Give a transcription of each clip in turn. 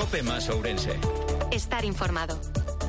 COPE más Ourense. Estar informado.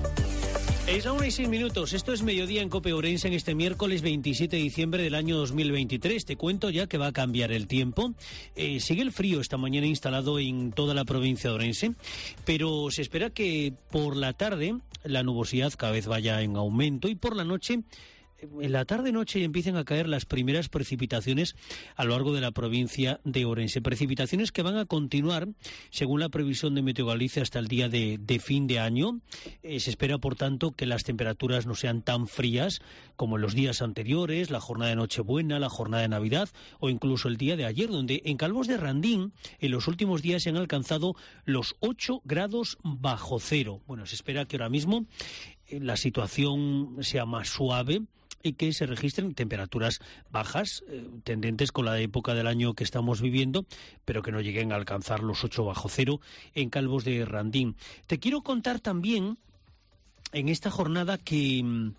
Es la 1:06. Esto es Mediodía en COPE Ourense en este miércoles 27 de diciembre del año 2023. Te cuento ya que va a cambiar el tiempo. Sigue el frío esta mañana instalado en toda la provincia de Ourense, pero se espera que por la tarde la nubosidad cada vez vaya en aumento y por la noche, en la tarde-noche, empiecen a caer las primeras precipitaciones a lo largo de la provincia de Ourense. Precipitaciones que van a continuar, según la previsión de Meteo Galicia, hasta el día de fin de año. Se espera, por tanto, que las temperaturas no sean tan frías como en los días anteriores, la jornada de Nochebuena, la jornada de Navidad o incluso el día de ayer, donde en Calvos de Randín en los últimos días se han alcanzado los 8 grados bajo cero. Bueno, se espera que ahora mismo la situación sea más suave y que se registren temperaturas bajas, tendentes con la época del año que estamos viviendo, pero que no lleguen a alcanzar los 8 bajo cero en Calvos de Randín. Te quiero contar también en esta jornada que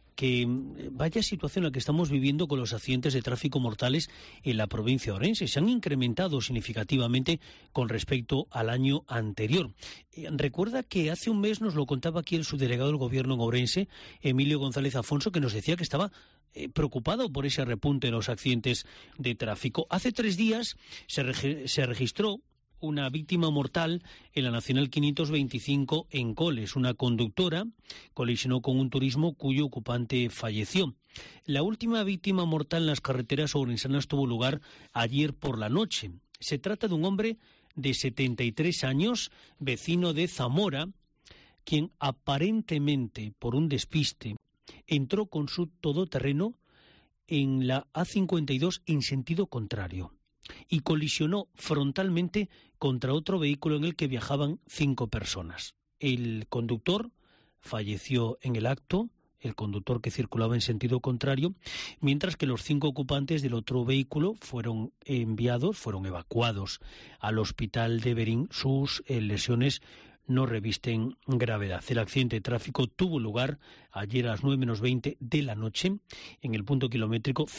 vaya situación la que estamos viviendo con los accidentes de tráfico mortales en la provincia de Ourense. Se han incrementado significativamente con respecto al año anterior. Recuerda que hace un mes nos lo contaba aquí el subdelegado del Gobierno en Ourense, Emilio González Afonso, que nos decía que estaba preocupado por ese repunte en los accidentes de tráfico. Hace 3 días se registró una víctima mortal en la Nacional 525 en Coles. Una conductora colisionó con un turismo cuyo ocupante falleció. La última víctima mortal en las carreteras ourensanas tuvo lugar ayer por la noche. Se trata de un hombre de 73 años, vecino de Zamora, quien aparentemente por un despiste entró con su todoterreno en la A52 en sentido contrario y colisionó frontalmente contra otro vehículo en el que viajaban 5 personas. El conductor falleció en el acto, el conductor que circulaba en sentido contrario, mientras que los 5 ocupantes del otro vehículo fueron evacuados al hospital de Berín. Sus lesiones no revisten gravedad. El accidente de tráfico tuvo lugar ayer a las 9 menos 20 de la noche en el punto kilométrico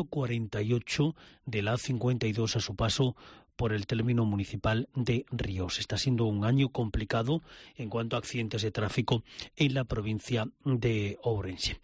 148 de la A52 a su paso por el término municipal de Ríos. Está siendo un año complicado en cuanto a accidentes de tráfico en la provincia de Ourense.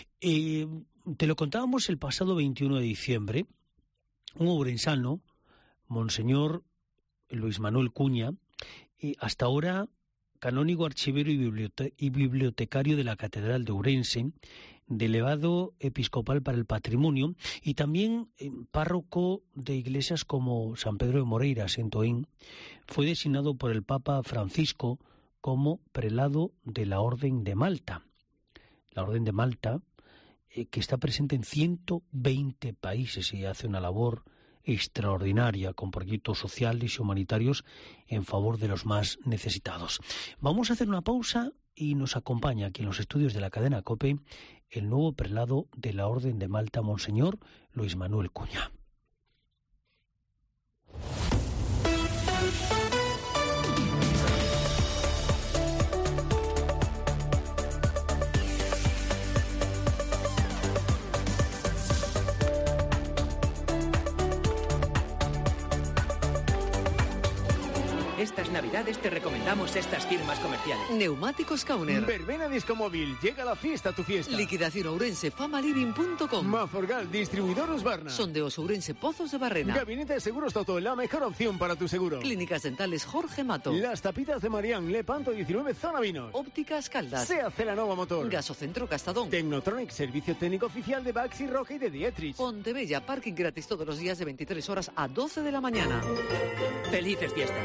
Te lo contábamos el pasado 21 de diciembre. Un ourensano, Monseñor Luis Manuel Cuña, hasta ahora canónigo, archivero y bibliotecario de la Catedral de Ourense, delegado episcopal para el patrimonio y también párroco de iglesias como San Pedro de Moreiras en Toín, fue designado por el Papa Francisco como prelado de la Orden de Malta. La Orden de Malta, que está presente en 120 países y hace una labor extraordinaria con proyectos sociales y humanitarios en favor de los más necesitados. Vamos a hacer una pausa y nos acompaña aquí en los estudios de la cadena COPE el nuevo prelado de la Orden de Malta, Monseñor Luis Manuel Cuña. Estas navidades te recomendamos estas firmas comerciales. Neumáticos Kauner. Verbena Discomóvil, llega la fiesta a tu fiesta. Liquidación Ourense, famaliving.com. Maforgal, distribuidor Husqvarna. Sondeos Ourense, Pozos de Barrena. Gabinete de Seguros Toto, la mejor opción para tu seguro. Clínicas Dentales Jorge Mato. Las Tapitas de Marián, Lepanto 19, Zona Vinos. Ópticas Caldas. SEAT Celanova Motor. Gasocentro Castadón. Tecnotronic, servicio técnico oficial de Baxi, Roja y de Dietrich. Pontebella, parking gratis todos los días de 23 horas a 12 de la mañana. Felices fiestas.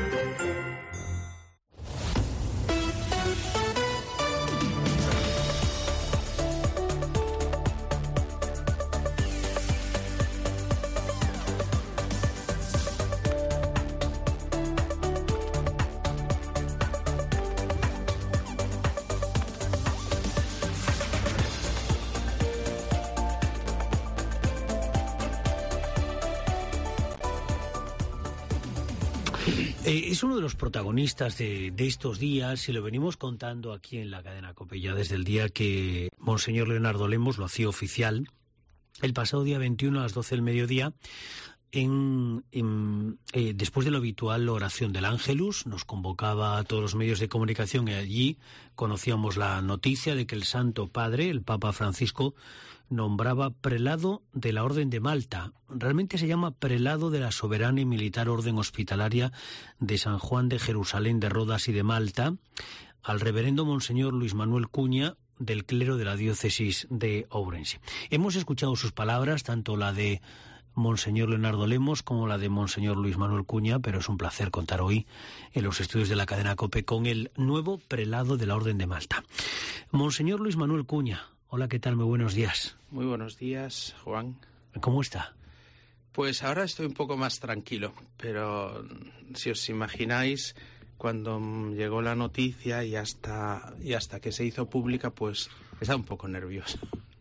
Es uno de los protagonistas de estos días y lo venimos contando aquí en la cadena COPE ya desde el día que Monseñor Leonardo Lemos lo hacía oficial el pasado día 21 a las 12 del mediodía después de la habitual oración del Ángelus, nos convocaba a todos los medios de comunicación y allí conocíamos la noticia de que el Santo Padre, el Papa Francisco, nombraba prelado de la Orden de Malta. Realmente se llama prelado de la Soberana y Militar Orden Hospitalaria de San Juan de Jerusalén, de Rodas y de Malta, al reverendo Monseñor Luis Manuel Cuña, del clero de la diócesis de Ourense. Hemos escuchado sus palabras, tanto la de Monseñor Leonardo Lemos como la de Monseñor Luis Manuel Cuña, pero es un placer contar hoy en los estudios de la cadena COPE con el nuevo prelado de la Orden de Malta. Monseñor Luis Manuel Cuña, hola, ¿qué tal? Muy buenos días. Muy buenos días, Juan. ¿Cómo está? Pues ahora estoy un poco más tranquilo, pero si os imagináis, cuando llegó la noticia y hasta que se hizo pública, pues estaba un poco nervioso.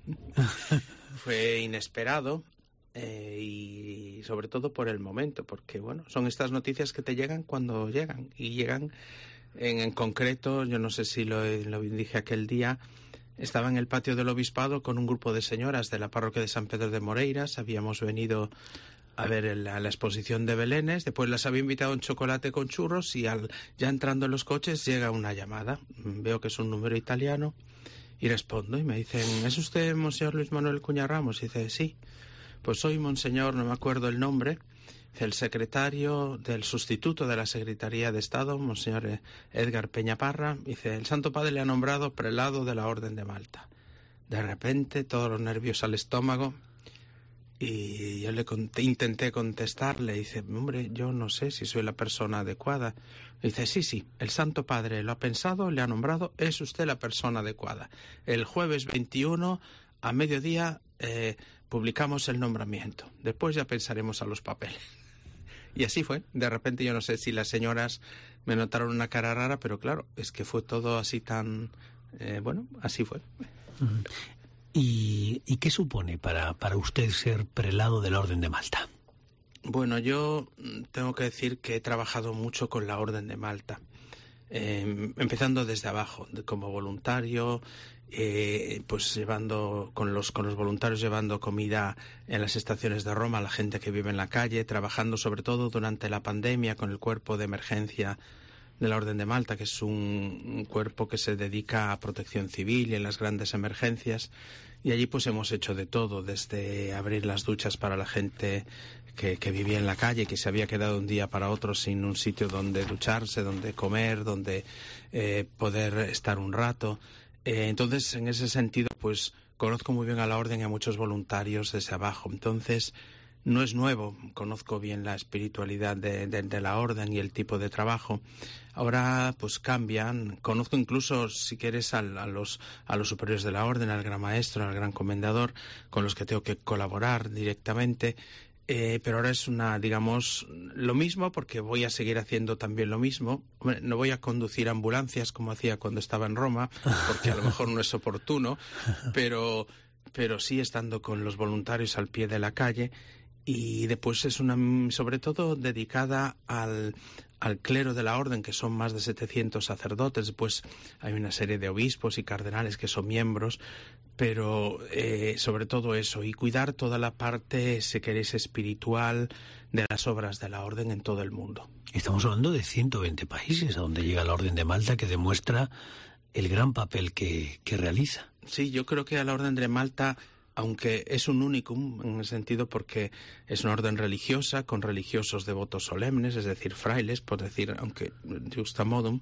Fue inesperado y sobre todo por el momento, porque bueno, son estas noticias que te llegan cuando llegan, y llegan en concreto, yo no sé si lo dije aquel día, estaba en el patio del obispado con un grupo de señoras de la parroquia de San Pedro de Moreiras. Habíamos venido a ver la exposición de belenes, después las había invitado a un chocolate con churros y ya entrando en los coches llega una llamada. Veo que es un número italiano y respondo y me dicen, ¿es usted Monseñor Luis Manuel Cuña Ramos? Y dice, sí, pues soy Monseñor, no me acuerdo el nombre, el secretario del sustituto de la Secretaría de Estado, Monseñor Edgar Peñaparra. Dice, el Santo Padre le ha nombrado prelado de la Orden de Malta. De repente, todos los nervios al estómago. Y yo intenté contestarle, dice, hombre, yo no sé si soy la persona adecuada. Dice, sí, el Santo Padre lo ha pensado, le ha nombrado, es usted la persona adecuada. El jueves 21 a mediodía publicamos el nombramiento. Después ya pensaremos a los papeles. Y así fue. De repente yo no sé si las señoras me notaron una cara rara, pero claro, es que fue todo así tan... así fue. ¿Y qué supone para usted ser prelado de la Orden de Malta? Bueno, yo tengo que decir que he trabajado mucho con la Orden de Malta, empezando desde abajo, como voluntario, pues llevando con los voluntarios, llevando comida en las estaciones de Roma a la gente que vive en la calle, trabajando sobre todo durante la pandemia con el cuerpo de emergencia de la Orden de Malta, que es un cuerpo que se dedica a protección civil y en las grandes emergencias, y allí pues hemos hecho de todo, desde abrir las duchas para la gente que vivía en la calle, que se había quedado un día para otro sin un sitio donde ducharse, donde comer, donde poder estar un rato. Entonces, en ese sentido, pues conozco muy bien a la Orden y a muchos voluntarios desde abajo. Entonces, no es nuevo, conozco bien la espiritualidad de la Orden y el tipo de trabajo. Ahora pues cambian, conozco incluso, si quieres, a los superiores de la Orden, al Gran Maestro, al Gran Comendador, con los que tengo que colaborar directamente. Pero ahora es digamos, lo mismo, porque voy a seguir haciendo también lo mismo. No voy a conducir ambulancias como hacía cuando estaba en Roma, porque a lo mejor no es oportuno, pero sí estando con los voluntarios al pie de la calle. Y después es sobre todo dedicada al clero de la Orden, que son más de 700 sacerdotes. Después hay una serie de obispos y cardenales que son miembros, pero sobre todo eso, y cuidar toda la parte, si queréis, espiritual de las obras de la Orden en todo el mundo. Estamos hablando de 120 países a donde llega la Orden de Malta, que demuestra el gran papel que realiza. Sí, yo creo que a la Orden de Malta, aunque es un unicum en el sentido porque es una orden religiosa con religiosos devotos solemnes, es decir, frailes, por decir, aunque justa modum,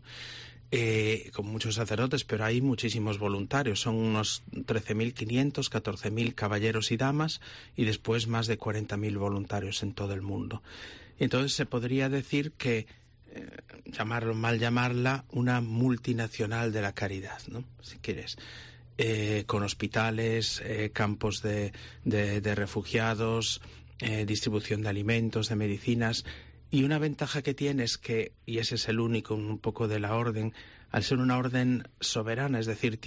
con muchos sacerdotes, pero hay muchísimos voluntarios, son unos 13.500, 14.000 caballeros y damas, y después más de 40.000 voluntarios en todo el mundo. Y entonces se podría decir que, mal llamarla, una multinacional de la caridad, ¿no? Si quieres. Con hospitales, campos de refugiados, distribución de alimentos, de medicinas. Y una ventaja que tiene es que, y ese es el único un poco de la Orden, al ser una orden soberana, es decir,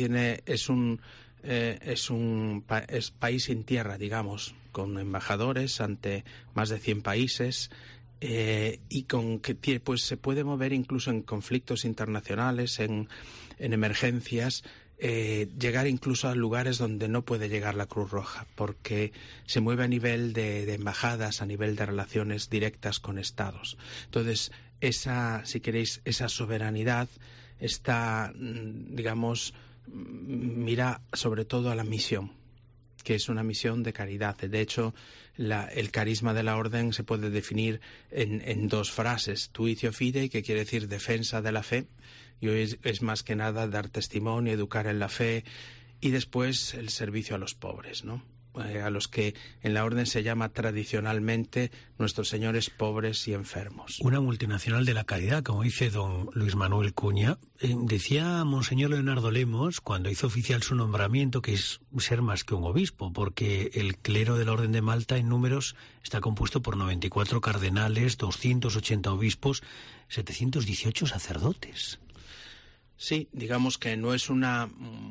es país sin tierra, digamos, con embajadores ante más de 100 países, y con que pues se puede mover incluso en conflictos internacionales, en emergencias. llegar incluso a lugares donde no puede llegar la Cruz Roja, porque se mueve a nivel de embajadas, a nivel de relaciones directas con estados. Entonces, si queréis, esa soberanidad está, digamos, mira sobre todo a la misión, que es una misión de caridad. De hecho, el carisma de la orden se puede definir en dos frases: tuitio fidei, que quiere decir defensa de la fe, y hoy es más que nada dar testimonio, educar en la fe, y después el servicio a los pobres, ¿no? A los que en la orden se llama tradicionalmente nuestros señores pobres y enfermos. Una multinacional de la caridad, como dice don Luis Manuel Cuña. Decía Monseñor Leonardo Lemos, cuando hizo oficial su nombramiento, que es ser más que un obispo, porque el clero de la Orden de Malta en números está compuesto por 94 cardenales, 280 obispos, 718 sacerdotes. Sí, digamos que no es una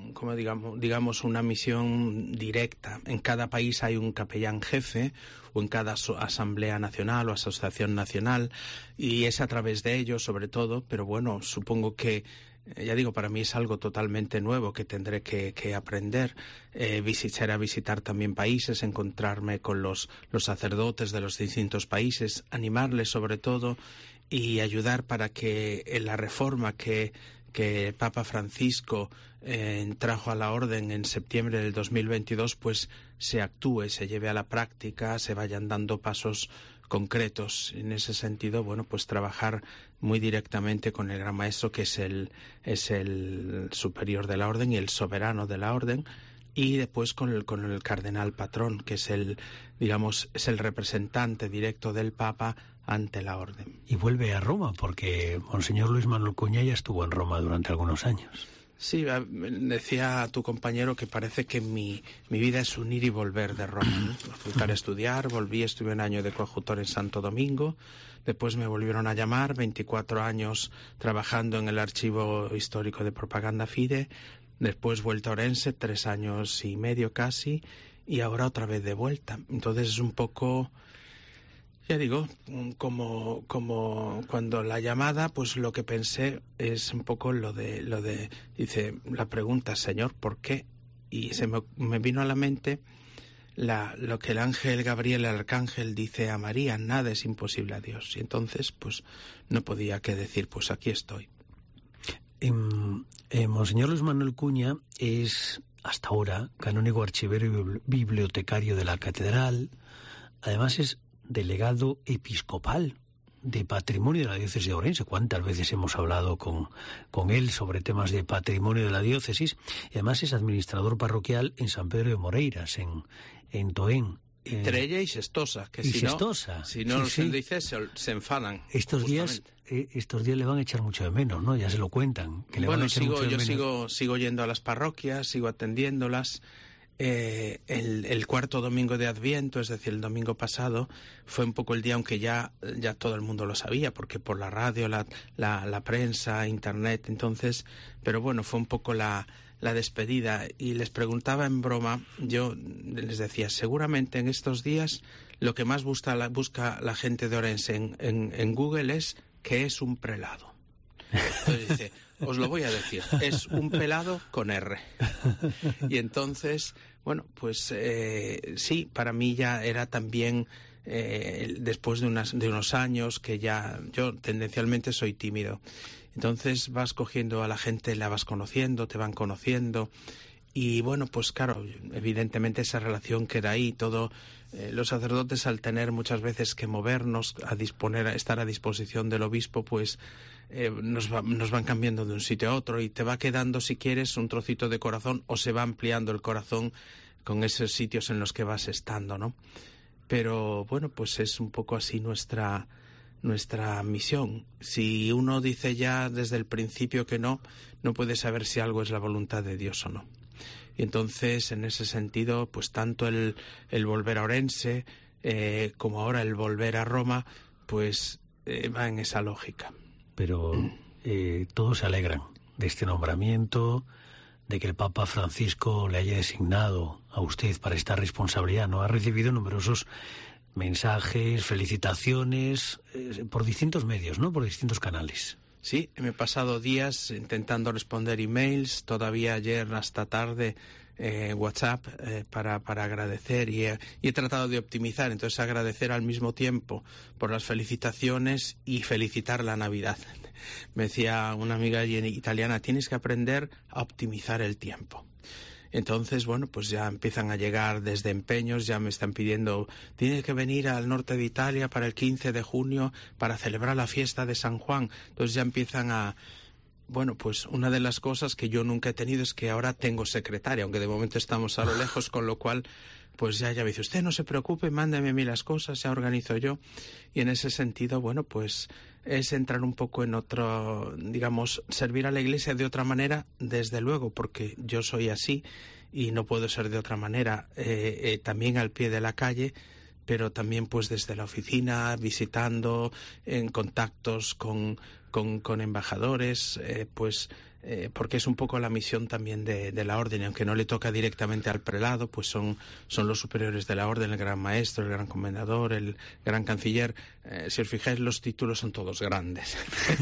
misión directa. En cada país hay un capellán jefe, o en cada asamblea nacional o asociación nacional, y es a través de ellos sobre todo, pero bueno, supongo que, ya digo, para mí es algo totalmente nuevo que tendré que aprender. Visitar también países, encontrarme con los sacerdotes de los distintos países, animarles sobre todo, y ayudar para que en la reforma que Papa Francisco trajo a la orden en septiembre del 2022, pues se actúe, se lleve a la práctica, se vayan dando pasos concretos. En ese sentido, bueno, pues trabajar muy directamente con el Gran Maestro, que es el superior de la orden y el soberano de la orden, y después con el cardenal patrón, que es el representante directo del Papa ante la orden. Y vuelve a Roma, porque Monseñor Luis Manuel Cuña ya estuvo en Roma durante algunos años. Sí, decía tu compañero que parece que mi vida es un ir y volver de Roma, ¿no? Fui para estudiar, volví, estuve un año de coadjutor en Santo Domingo, después me volvieron a llamar, 24 años trabajando en el Archivo Histórico de Propaganda Fide, después vuelta a Orense, 3 años y medio casi, y ahora otra vez de vuelta. Entonces es un poco, ya digo, como cuando la llamada, pues lo que pensé es un poco lo de dice la pregunta, Señor, ¿por qué? Y me vino a la mente lo que el ángel Gabriel, el arcángel, dice a María: nada es imposible a Dios. Y entonces, pues no podía que decir, pues aquí estoy. Monseñor Luis Manuel Cuña es, hasta ahora, canónigo archivero y bibliotecario de la catedral. Además es delegado episcopal de patrimonio de la diócesis de Orense. ¿Cuántas veces hemos hablado con él sobre temas de patrimonio de la diócesis? Y además es administrador parroquial en San Pedro de Moreiras, en Toén. Trella y Sestosa, que si no sí. Lo dice, se enfadan. Estos días le van a echar mucho de menos, ¿no? Ya se lo cuentan. Que le van a echar mucho de menos. Sigo yendo a las parroquias, sigo atendiéndolas. El cuarto domingo de Adviento, es decir, el domingo pasado, fue un poco el día, aunque ya todo el mundo lo sabía, porque por la radio, la prensa, internet, entonces, pero bueno, fue un poco la despedida, y les preguntaba en broma, yo les decía, seguramente en estos días lo que más busca la gente de Orense en Google es ¿qué es un prelado? Entonces dice, os lo voy a decir, es un pelado con R. Y entonces, bueno, pues sí, para mí ya era también, después de unos años que ya, yo tendencialmente soy tímido. Entonces vas cogiendo a la gente, la vas conociendo, te van conociendo, y bueno, pues claro, evidentemente esa relación queda ahí. Los sacerdotes, al tener muchas veces que movernos, estar a disposición del obispo, pues nos van cambiando de un sitio a otro, y te va quedando, si quieres, un trocito de corazón, o se va ampliando el corazón con esos sitios en los que vas estando, ¿no? Pero bueno, pues es un poco así nuestra misión. Si uno dice ya desde el principio que no puede saber si algo es la voluntad de Dios o no. Y entonces, en ese sentido, pues tanto el volver a Orense como ahora el volver a Roma, pues va en esa lógica. Pero todos se alegran de este nombramiento, de que el Papa Francisco le haya designado a usted para esta responsabilidad, ¿no? Ha recibido numerosos mensajes, felicitaciones, por distintos medios, ¿no? Por distintos canales. Sí, me he pasado días intentando responder emails, todavía ayer hasta tarde WhatsApp para agradecer y he tratado de optimizar, entonces agradecer al mismo tiempo por las felicitaciones y felicitar la Navidad. Me decía una amiga italiana, tienes que aprender a optimizar el tiempo. Entonces, bueno, pues ya empiezan a llegar desde empeños, ya me están pidiendo, tienes que venir al norte de Italia para el 15 de junio para celebrar la fiesta de San Juan. Entonces ya empiezan a... Bueno, pues una de las cosas que yo nunca he tenido es que ahora tengo secretaria, aunque de momento estamos a lo lejos, con lo cual, pues ya me dice, usted no se preocupe, mándeme a mí las cosas, ya organizo yo. Y en ese sentido, bueno, pues es entrar un poco en otro, digamos, servir a la Iglesia de otra manera, desde luego, porque yo soy así y no puedo ser de otra manera, también al pie de la calle, pero también pues desde la oficina, visitando, en contactos con embajadores, porque es un poco la misión también de la orden, y aunque no le toca directamente al prelado, pues son los superiores de la orden, el gran maestro, el gran comendador, el gran canciller. Si os fijáis, los títulos son todos grandes.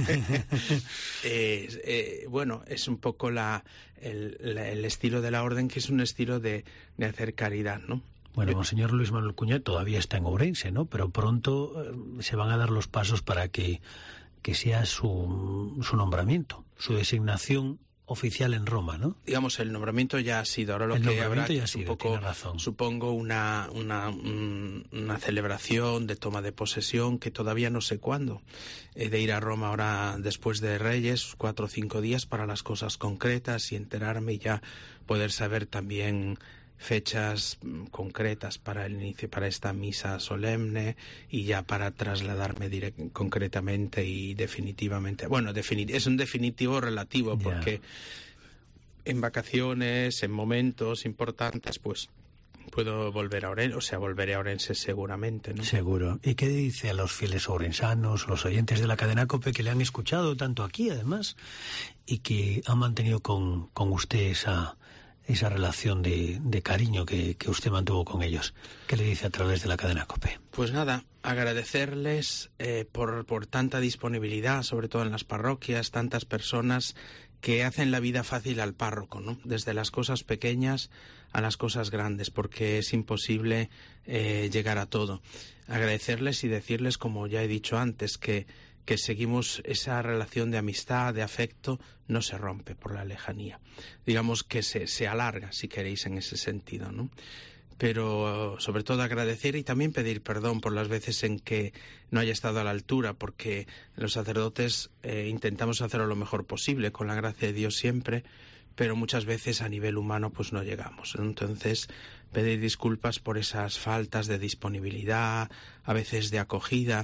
Bueno, es un poco el estilo de la orden, que es un estilo de hacer caridad, ¿no? Bueno, Monseñor Luis Manuel Cuña todavía está en Ourense, ¿no? Pero pronto se van a dar los pasos para que sea su nombramiento, su designación oficial en Roma, ¿no? Digamos, el nombramiento ya ha sido. Ahora lo que habrá es un poco, supongo, una celebración de toma de posesión, que todavía no sé cuándo. He de ir a Roma ahora después de Reyes, 4 o 5 días, para las cosas concretas y enterarme y ya poder saber también fechas concretas para el inicio, para esta misa solemne, y ya para trasladarme concretamente y definitivamente. Bueno, es un definitivo relativo, porque en vacaciones, en momentos importantes, pues puedo volver a Ourense, volveré a Ourense seguramente, ¿no? Seguro. ¿Y qué dice a los fieles ourensanos, los oyentes de la cadena COPE, que le han escuchado tanto aquí, además, y que han mantenido con usted esa relación de cariño que usted mantuvo con ellos? ¿Qué le dice a través de la cadena COPE? Pues nada, agradecerles por tanta disponibilidad, sobre todo en las parroquias, tantas personas que hacen la vida fácil al párroco, ¿no? Desde las cosas pequeñas a las cosas grandes, porque es imposible llegar a todo. Agradecerles y decirles, como ya he dicho antes, que seguimos esa relación de amistad, de afecto, no se rompe por la lejanía. Digamos que se alarga, si queréis, en ese sentido, ¿no? Pero sobre todo agradecer y también pedir perdón por las veces en que no haya estado a la altura, porque los sacerdotes intentamos hacerlo lo mejor posible, con la gracia de Dios siempre, pero muchas veces a nivel humano pues no llegamos, ¿no? Entonces, pedir disculpas por esas faltas de disponibilidad, a veces de acogida,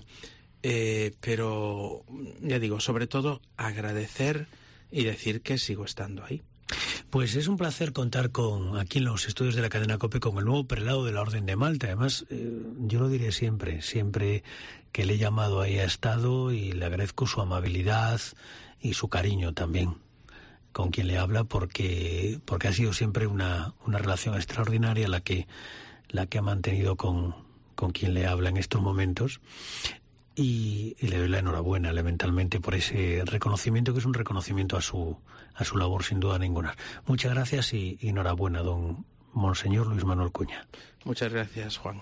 pero ya digo, sobre todo agradecer y decir que sigo estando ahí. Pues es un placer contar aquí en los estudios de la cadena COPE con el nuevo prelado de la Orden de Malta. Además, yo lo diré siempre que le he llamado, ahí ha estado, y le agradezco su amabilidad y su cariño también con quien le habla, porque ha sido siempre una relación extraordinaria la que ha mantenido con quien le habla en estos momentos. Y le doy la enhorabuena elementalmente por ese reconocimiento, que es un reconocimiento a su labor, sin duda ninguna. Muchas gracias y enhorabuena, don Monseñor Luis Manuel Cuña. Muchas gracias, Juan.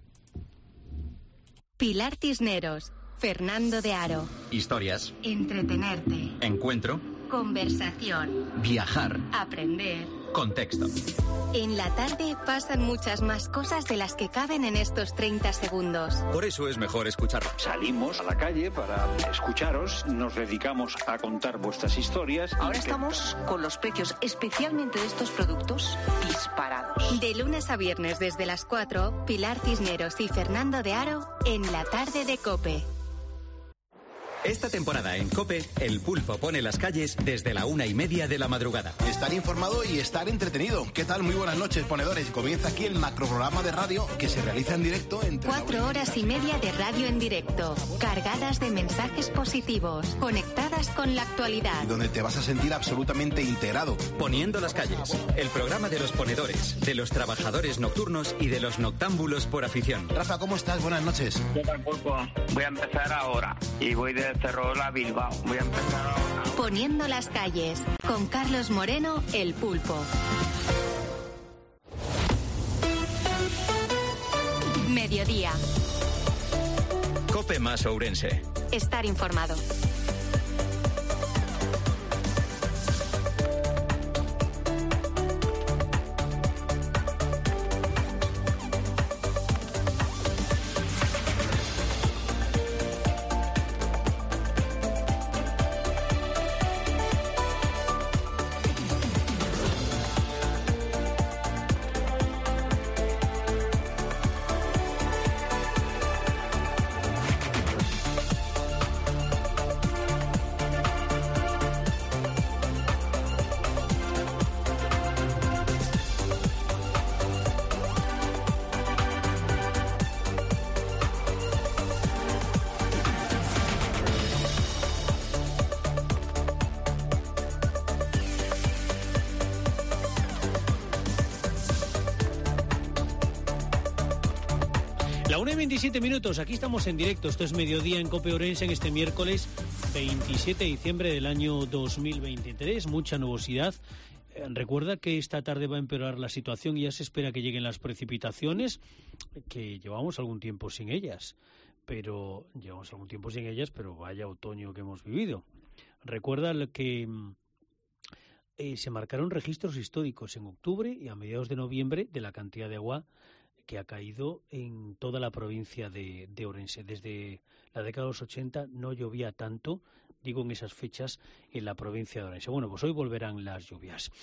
Pilar Cisneros, Fernando de Aro. Historias. Entretenerte. Encuentro. Conversación. Viajar. Aprender. Contexto. En la tarde pasan muchas más cosas de las que caben en estos 30 segundos. Por eso es mejor escucharlo. Salimos a la calle para escucharos, nos dedicamos a contar vuestras historias. Ahora estamos con los precios, especialmente de estos productos, disparados. De lunes a viernes desde las 4, Pilar Cisneros y Fernando de Aro en la tarde de COPE. Esta temporada en COPE, El Pulpo pone las calles desde la 1:30 de la madrugada. Estar informado y estar entretenido. ¿Qué tal? Muy buenas noches, ponedores. Comienza aquí el macroprograma de radio que se realiza en directo entre 4 horas y media de radio en directo, cargadas de mensajes positivos, conectadas con la actualidad. Donde te vas a sentir absolutamente integrado. Poniendo las calles, el programa de los ponedores, de los trabajadores nocturnos y de los noctámbulos por afición. Rafa, ¿cómo estás? Buenas noches. ¿Qué tal, Pulpo? Voy a empezar ahora y voy de de Ferrol a Bilbao. Voy a empezar ahora. Poniendo las calles, con Carlos Moreno, El Pulpo. Mediodía. COPE más Ourense. Estar informado. La 1:27, aquí estamos en directo, esto es Mediodía en COPE Ourense en este miércoles 27 de diciembre del año 2023, mucha nubosidad. Recuerda que esta tarde va a empeorar la situación y ya se espera que lleguen las precipitaciones, que llevamos algún tiempo sin ellas, pero vaya otoño que hemos vivido. Recuerda que se marcaron registros históricos en octubre y a mediados de noviembre de la cantidad de agua que ha caído en toda la provincia de Ourense. Desde la década de los 80 no llovía tanto, digo en esas fechas, en la provincia de Ourense. Bueno, pues hoy volverán las lluvias.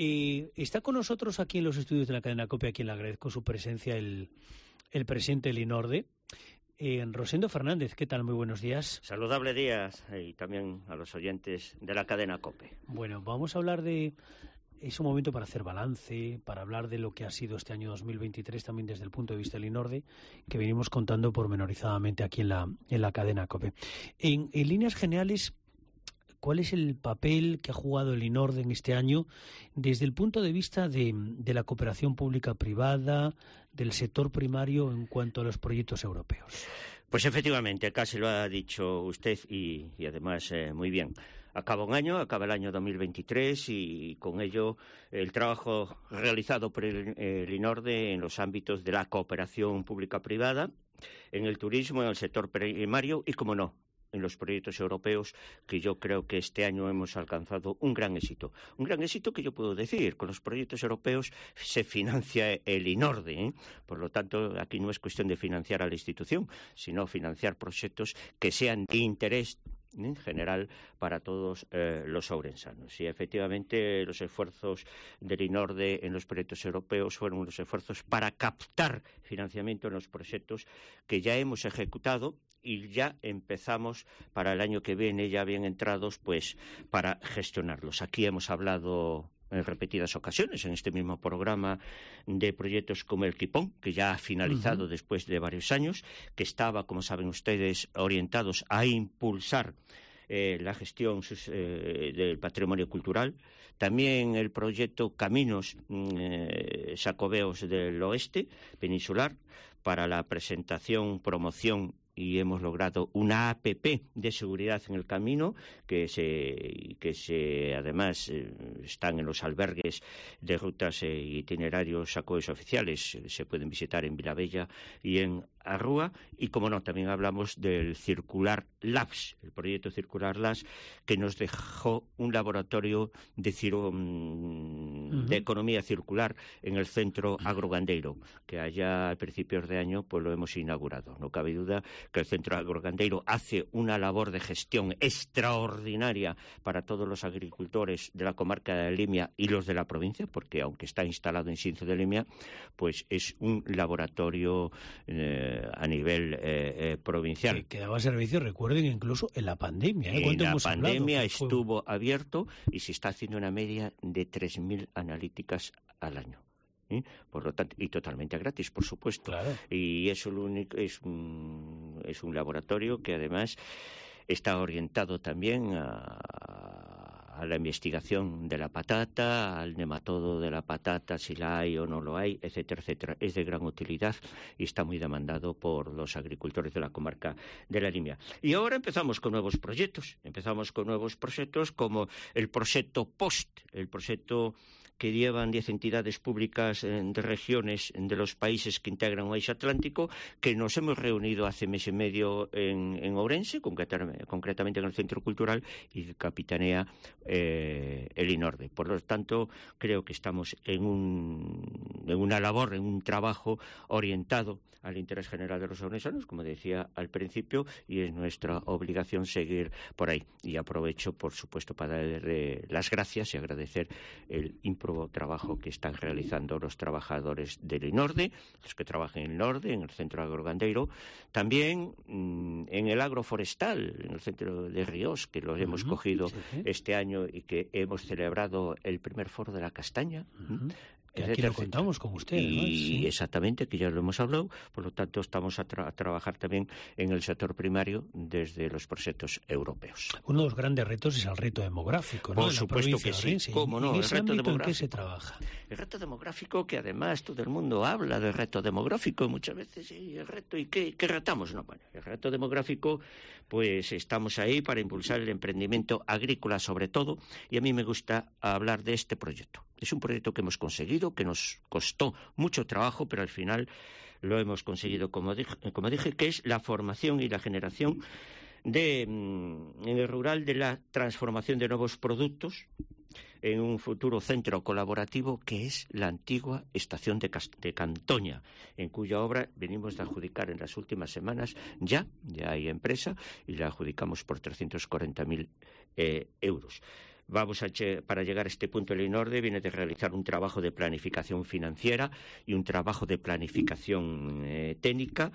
Está con nosotros aquí en los estudios de la cadena COPE, a quien le agradezco su presencia, el presidente del INORDE, Rosendo Fernández. ¿Qué tal? Muy buenos días. Saludable días y también a los oyentes de la cadena COPE. Bueno, vamos a hablar de... Es un momento para hacer balance, para hablar de lo que ha sido este año 2023 también desde el punto de vista del INORDE, que venimos contando pormenorizadamente aquí en la cadena COPE. En líneas generales, ¿cuál es el papel que ha jugado el INORDE en este año desde el punto de vista de la cooperación pública-privada, del sector primario en cuanto a los proyectos europeos? Pues efectivamente, casi lo ha dicho usted y además muy bien. Acaba un año, acaba el año 2023 y con ello el trabajo realizado por el INORDE en los ámbitos de la cooperación pública-privada, en el turismo, en el sector primario y, como no, en los proyectos europeos, que yo creo que este año hemos alcanzado un gran éxito. Un gran éxito que yo puedo decir, con los proyectos europeos se financia el INORDE, ¿eh? Por lo tanto, aquí no es cuestión de financiar a la institución, sino financiar proyectos que sean de interés en general para todos los ourensanos. Y efectivamente los esfuerzos del INORDE en los proyectos europeos fueron unos esfuerzos para captar financiamiento en los proyectos que ya hemos ejecutado y ya empezamos para el año que viene, ya bien entrados, pues para gestionarlos. Aquí hemos hablado en repetidas ocasiones en este mismo programa de proyectos como el Quipón, que ya ha finalizado después de varios años, que estaba, como saben ustedes, orientados a impulsar la gestión del patrimonio cultural. También el proyecto Caminos Xacobeos del Oeste peninsular para la presentación, promoción y hemos logrado una APP de seguridad en el camino que además están en los albergues de rutas e itinerarios xacobeos oficiales. Se pueden visitar en Vilabella y en Arrúa. Y, como no, también hablamos del Circular Labs, el proyecto Circular Labs, que nos dejó un laboratorio de economía circular en el centro agrogandeiro, que allá a principios de año pues lo hemos inaugurado. No cabe duda que el centro agrogandeiro hace una labor de gestión extraordinaria para todos los agricultores de la comarca de Limia y los de la provincia, porque aunque está instalado en Xinzo de Limia, pues es un laboratorio a nivel provincial. Que daba servicio, recuerden, incluso en la pandemia. En la pandemia estuvo abierto y se está haciendo una media de 3.000 analíticas al año. Por lo tanto, y totalmente gratis, por supuesto. Claro. Y eso es un laboratorio que además está orientado también a a la investigación de la patata, al nematodo de la patata, si la hay o no lo hay, etcétera, etcétera. Es de gran utilidad y está muy demandado por los agricultores de la comarca de la Limia. Y ahora empezamos con nuevos proyectos como el proyecto POST, el proyecto que llevan 10 entidades públicas de regiones de los países que integran o Eixo Atlántico, que nos hemos reunido hace mes y medio en Ourense, concretamente en el Centro Cultural, y que capitanea el INORDE. Por lo tanto, creo que estamos en una labor, en un trabajo orientado al interés general de los ourensanos, como decía al principio, y es nuestra obligación seguir por ahí. Y aprovecho, por supuesto, para darle las gracias y agradecer el ímprobo trabajo que están realizando los trabajadores del INORDE, los que trabajan en el INORDE, en el Centro Agrogandeiro, también en el agroforestal, en el Centro de Ríos, que los hemos cogido este año y que hemos celebrado el primer foro de la castaña. Que aquí lo contamos con usted, ¿no? Y exactamente, que ya lo hemos hablado, por lo tanto estamos a trabajar también en el sector primario desde los proyectos europeos. Uno de los grandes retos es el reto demográfico, ¿no? Por supuesto que sí, cómo no, el reto demográfico. ¿En qué se trabaja? El reto demográfico, que además todo el mundo habla del reto demográfico, muchas veces, ¿y el reto? ¿Y qué retamos? No, bueno, el reto demográfico, pues estamos ahí para impulsar el emprendimiento agrícola sobre todo, y a mí me gusta hablar de este proyecto. Es un proyecto que hemos conseguido, que nos costó mucho trabajo, pero al final lo hemos conseguido, como dije, que es la formación y la generación en el rural de la transformación de nuevos productos en un futuro centro colaborativo que es la antigua estación de Cantoña, en cuya obra venimos de adjudicar en las últimas semanas. Ya hay empresa y la adjudicamos por 340.000 euros. Para llegar a este punto, el INORDE viene de realizar un trabajo de planificación financiera y un trabajo de planificación técnica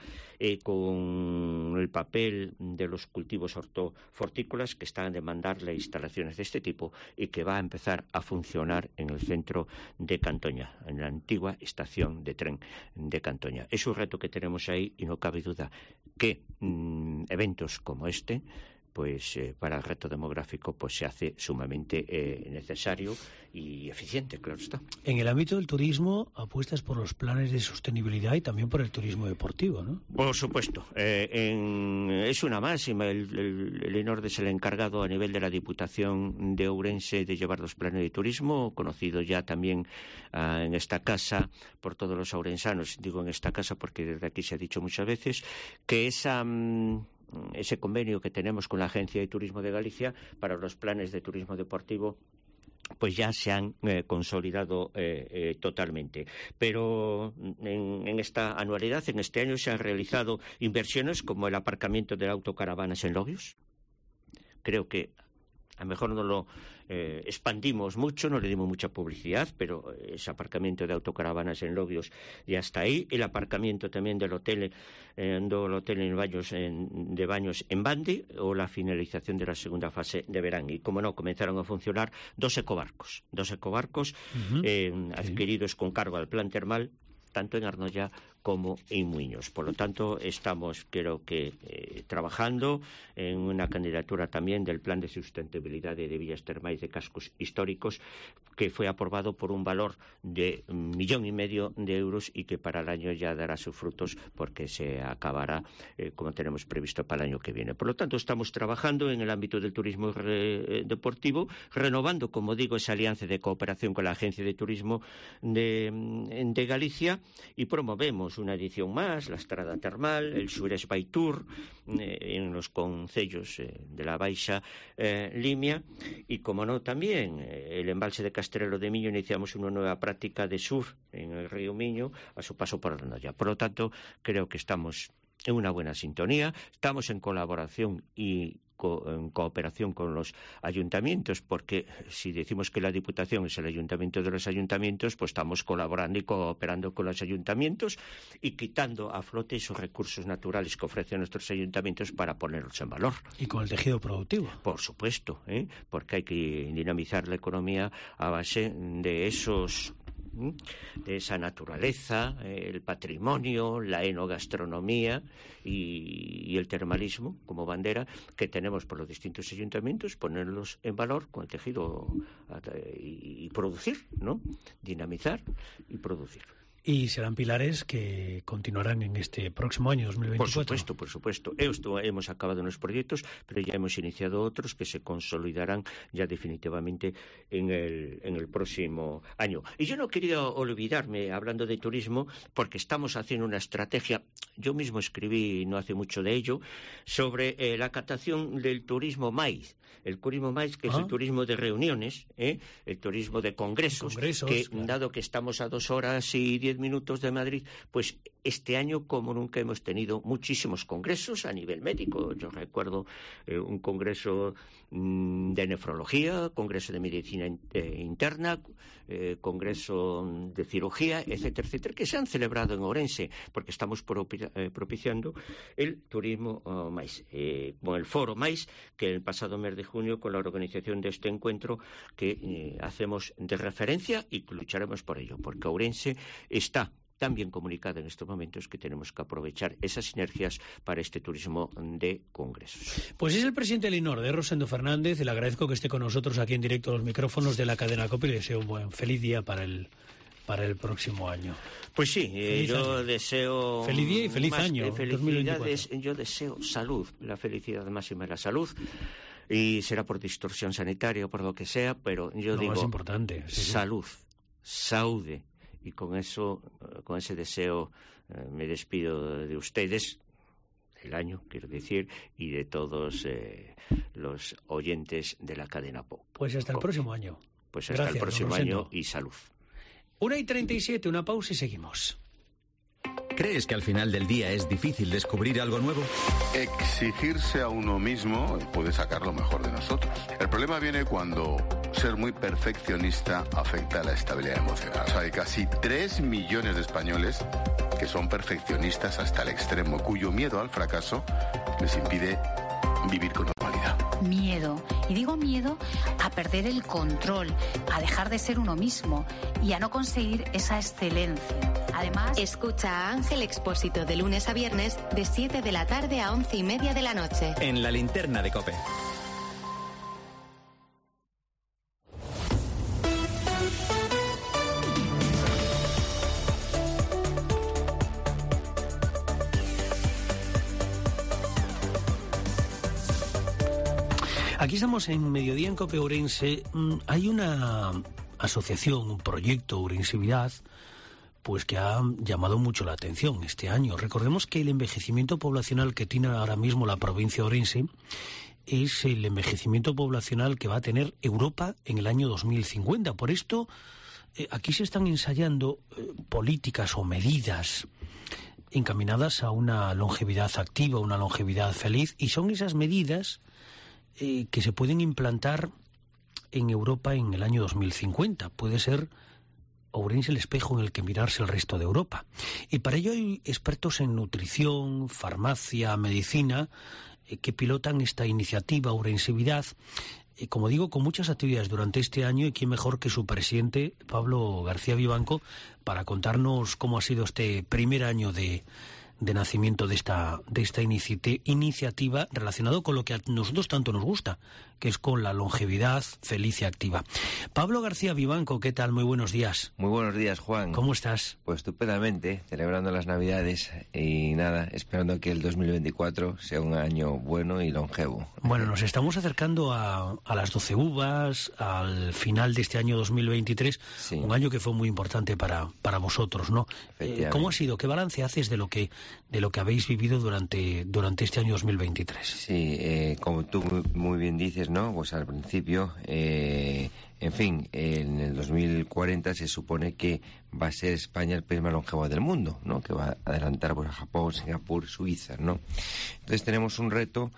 con el papel de los cultivos hortícolas que están a demandarle instalaciones de este tipo y que va a empezar a funcionar en el centro de Cantoña, en la antigua estación de tren de Cantoña. Es un reto que tenemos ahí y no cabe duda que eventos como este, pues para el reto demográfico pues se hace sumamente necesario y eficiente, claro está. En el ámbito del turismo apuestas por los planes de sostenibilidad y también por el turismo deportivo, ¿no? Por supuesto. Es una máxima. El INORDE es el encargado a nivel de la Diputación de Ourense de llevar los planes de turismo, conocido ya también en esta casa por todos los ourensanos. Digo en esta casa porque desde aquí se ha dicho muchas veces que ese convenio que tenemos con la Agencia de Turismo de Galicia para los planes de turismo deportivo pues ya se han consolidado totalmente. Pero en esta anualidad, en este año, se han realizado inversiones como el aparcamiento de autocaravanas en Lobios. Creo que a lo mejor no lo expandimos mucho, no le dimos mucha publicidad, pero ese aparcamiento de autocaravanas en Lobios ya está ahí. El aparcamiento también del hotel de baños en Bande, o la finalización de la segunda fase de verán. Y como no, comenzaron a funcionar dos ecobarcos adquiridos con cargo al plan termal, tanto en Arnoya como en Muiños. Por lo tanto, estamos, creo que, trabajando en una candidatura también del Plan de Sustentabilidad de Villas Termais de Cascos Históricos, que fue aprobado por un valor de 1,5 millones de euros y que para el año ya dará sus frutos porque se acabará, como tenemos previsto, para el año que viene. Por lo tanto, estamos trabajando en el ámbito del turismo deportivo, renovando, como digo, esa alianza de cooperación con la Agencia de Turismo de Galicia, y promovemos una edición más, la Estrada Termal, el Xures By Tour, en los concellos de la Baixa Limia, y como no también el embalse de Castrelo de Miño. Iniciamos una nueva práctica de surf en el río Miño a su paso por Arnoya. Por lo tanto, creo que estamos en una buena sintonía, estamos en colaboración y en cooperación con los ayuntamientos, porque si decimos que la Diputación es el ayuntamiento de los ayuntamientos, pues estamos colaborando y cooperando con los ayuntamientos y quitando a flote esos recursos naturales que ofrecen nuestros ayuntamientos para ponerlos en valor. Y con el tejido productivo. Por supuesto, porque hay que dinamizar la economía a base de esos de esa naturaleza, el patrimonio, la enogastronomía y el termalismo como bandera que tenemos por los distintos ayuntamientos, ponerlos en valor con el tejido y producir, ¿no? Dinamizar y producir. Y serán pilares que continuarán en este próximo año, 2024. Por supuesto. Hemos acabado unos proyectos, pero ya hemos iniciado otros que se consolidarán ya definitivamente en el próximo año. Y yo no quería olvidarme, hablando de turismo, porque estamos haciendo una estrategia, yo mismo escribí no hace mucho de ello, sobre la captación del turismo MAIZ. El turismo MAIZ, que es el turismo de reuniones, el turismo de congresos, que claro, dado que estamos a 2 horas y 10 minutos de Madrid, pues este año como nunca hemos tenido muchísimos congresos a nivel médico. Yo recuerdo un congreso de nefrología, congreso de medicina interna, congreso de cirugía, etcétera, etcétera, que se han celebrado en Ourense, porque estamos propiciando el turismo MAIZ, con el foro MAIZ, que el pasado mes de junio, con la organización de este encuentro que hacemos de referencia y lucharemos por ello, porque Ourense está tan bien comunicada en estos momentos que tenemos que aprovechar esas sinergias para este turismo de congresos. Pues es el presidente del INORDE, Rosendo Fernández. Le agradezco que esté con nosotros aquí en directo a los micrófonos de la cadena COPE y le deseo un feliz día para el próximo año. Pues sí, yo deseo... Feliz día y feliz año. Felicidades, yo deseo salud, la felicidad máxima es la salud. Y será por distorsión sanitaria o por lo que sea, pero yo digo... Lo más importante. Salud, saúde. Y con eso, con ese deseo, me despido de ustedes, del año, quiero decir, y de todos los oyentes de la cadena POP. Pues hasta el próximo año. Pues hasta el próximo año y salud. 1:37, una pausa y seguimos. ¿Crees que al final del día es difícil descubrir algo nuevo? Exigirse a uno mismo puede sacar lo mejor de nosotros. El problema viene cuando ser muy perfeccionista afecta a la estabilidad emocional. O sea, hay casi 3 millones de españoles que son perfeccionistas hasta el extremo, cuyo miedo al fracaso les impide vivir con normalidad. Miedo. Y digo miedo a perder el control, a dejar de ser uno mismo y a no conseguir esa excelencia. Además, escucha a Ángel Expósito de lunes a viernes de 7 de la tarde a 11:30 de la noche. En la linterna de COPE. Aquí estamos en Mediodía en COPE Ourense. Hay una asociación, un proyecto, Ourensividad, pues que ha llamado mucho la atención este año. Recordemos que el envejecimiento poblacional que tiene ahora mismo la provincia de Ourense es el envejecimiento poblacional que va a tener Europa en el año 2050. Por esto, aquí se están ensayando políticas o medidas encaminadas a una longevidad activa, una longevidad feliz, y son esas medidas que se pueden implantar en Europa en el año 2050. Puede ser Ourense el espejo en el que mirarse el resto de Europa. Y para ello hay expertos en nutrición, farmacia, medicina, que pilotan esta iniciativa Ourensividad, como digo, con muchas actividades durante este año, y quién mejor que su presidente, Pablo García Vivanco, para contarnos cómo ha sido este primer año de nacimiento de esta iniciativa relacionado con lo que a nosotros tanto nos gusta, que es con la longevidad feliz y activa. Pablo García Vivanco, ¿qué tal? Muy buenos días. Muy buenos días, Juan. ¿Cómo estás? Pues estupendamente, celebrando las Navidades y nada, esperando que el 2024 sea un año bueno y longevo. Bueno, nos estamos acercando a las 12 uvas, al final de este año 2023, sí. Un año que fue muy importante para vosotros, ¿no? ¿Cómo ha sido? ¿Qué balance haces de lo que habéis vivido durante este año 2023? Sí, como tú muy bien dices, ¿no? Pues al principio, en fin, en el 2040 se supone que va a ser España el país más longevo del mundo, ¿no? Que va a adelantar pues, a Japón, Singapur, Suiza, ¿no? Entonces tenemos un reto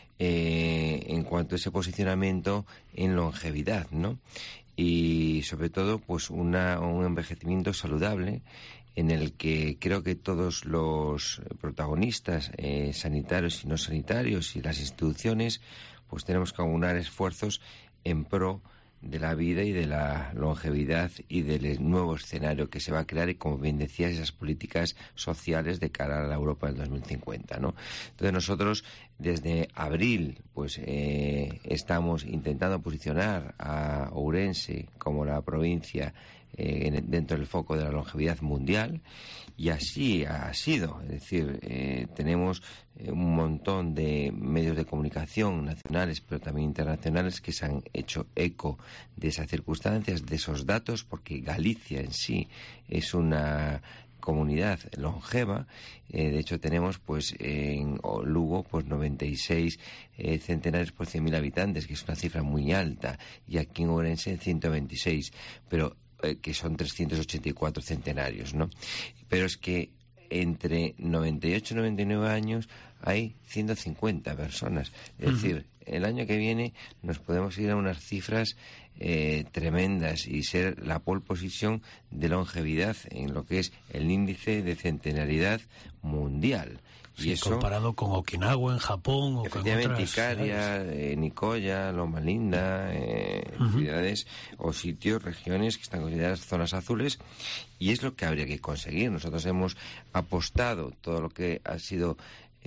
en cuanto a ese posicionamiento en longevidad, ¿no? Y sobre todo, pues un envejecimiento saludable, en el que creo que todos los protagonistas sanitarios y no sanitarios y las instituciones pues tenemos que aunar esfuerzos en pro de la vida y de la longevidad y del nuevo escenario que se va a crear, y como bien decías, esas políticas sociales de cara a la Europa del 2050, ¿no? Entonces nosotros desde abril pues estamos intentando posicionar a Ourense como la provincia dentro del foco de la longevidad mundial, y así ha sido. Es decir, tenemos un montón de medios de comunicación nacionales pero también internacionales que se han hecho eco de esas circunstancias, de esos datos, porque Galicia en sí es una comunidad longeva. De hecho tenemos pues en Lugo pues 96 centenarios por 100.000 habitantes, que es una cifra muy alta, y aquí en Ourense 126, pero que son 384 centenarios, ¿no? Pero es que entre 98 y 99 años hay 150 personas. Es decir, el año que viene nos podemos ir a unas cifras tremendas y ser la pole position de longevidad en lo que es el índice de centenariedad mundial. Sí, y eso, comparado con Okinawa en Japón o con otras Icaria, Nicoya, Loma Linda, ciudades o sitios, regiones que están consideradas zonas azules, y es lo que habría que conseguir. Nosotros hemos apostado todo lo que ha sido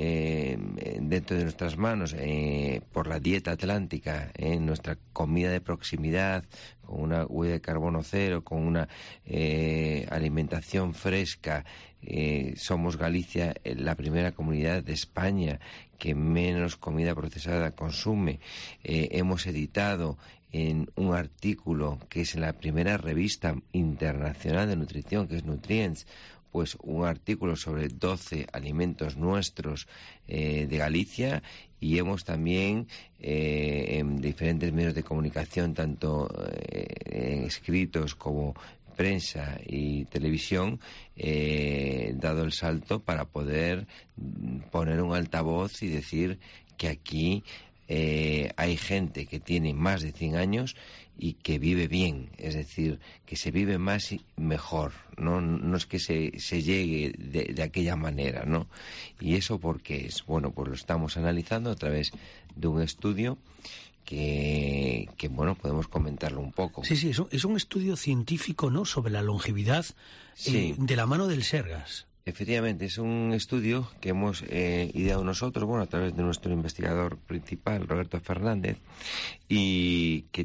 dentro de nuestras manos por la dieta atlántica, nuestra comida de proximidad, con una huella de carbono cero, con una alimentación fresca. Somos Galicia la primera comunidad de España que menos comida procesada consume. Hemos editado en un artículo que es en la primera revista internacional de nutrición, que es Nutrients, pues un artículo sobre 12 alimentos nuestros de Galicia, y hemos también en diferentes medios de comunicación, tanto escritos como prensa y televisión, dado el salto para poder poner un altavoz y decir que aquí hay gente que tiene más de 100 años y que vive bien, es decir, que se vive más y mejor, no es que se llegue de aquella manera, ¿no? ¿Y eso por qué es? Bueno, pues lo estamos analizando a través de un estudio que bueno, podemos comentarlo un poco. Sí, es un estudio científico, ¿no?, sobre la longevidad, sí, de la mano del Sergas. Efectivamente, es un estudio que hemos ideado nosotros, bueno, a través de nuestro investigador principal, Roberto Fernández, y que